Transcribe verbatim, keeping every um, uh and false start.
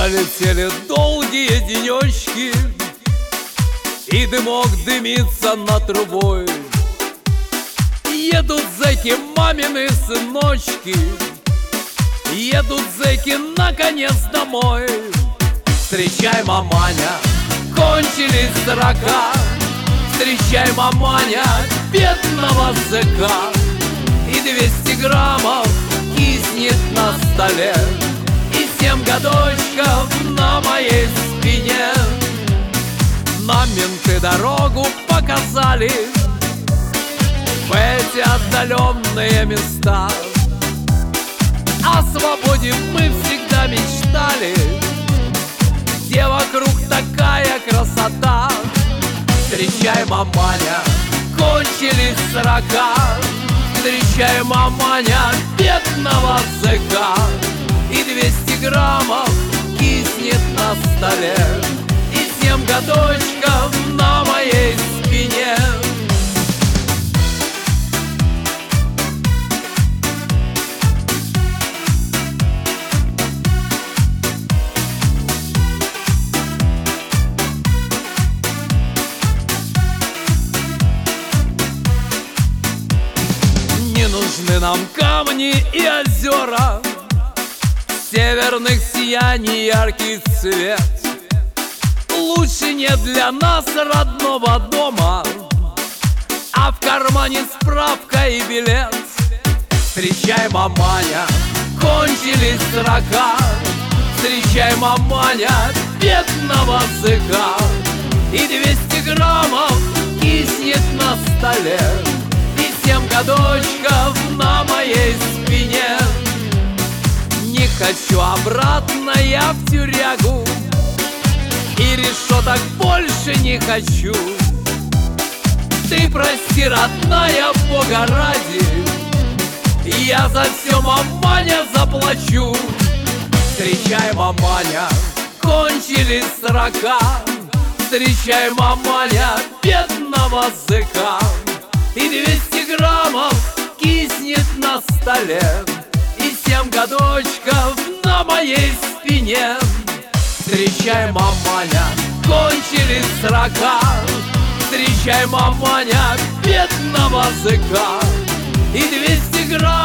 Пролетели долгие денечки, и дымок дымится над трубой. Едут зэки, мамины сыночки, едут зэки наконец домой. Встречай, маманя, кончились сорока. Встречай, маманя, бедного зэка. И двести граммов киснет на столе, и семь годочков на моей спине. Нам менты дорогу показали в эти отдаленные места. О свободе мы всегда мечтали, где вокруг такая красота. Встречай, маманя, кончились сорока. Встречай, маманя, бедного зэка. И двести граммов киснет на столе, и семь годочков на моей спине. Не нужны нам камни и озера, северных сияний яркий цвет. Лучше нет для нас родного дома, а в кармане справка и билет. Встречай, маманя, кончились сорока. Встречай, маманя, бедного зэка. И двести граммов киснет на столе, и семь годочков на моей спине. Не хочу обратно я в тюрягу, и решеток больше не хочу. Ты прости, родная, Бога ради, я за все, маманя, заплачу. Встречай, маманя, кончились сорока. Встречай, маманя, бедного зэка. И двести граммов киснет на столе, и семь годочков на моей спине. Встречай, маманя, кончились сорока. Встречай, маманя, бедного зэка. И двести граммов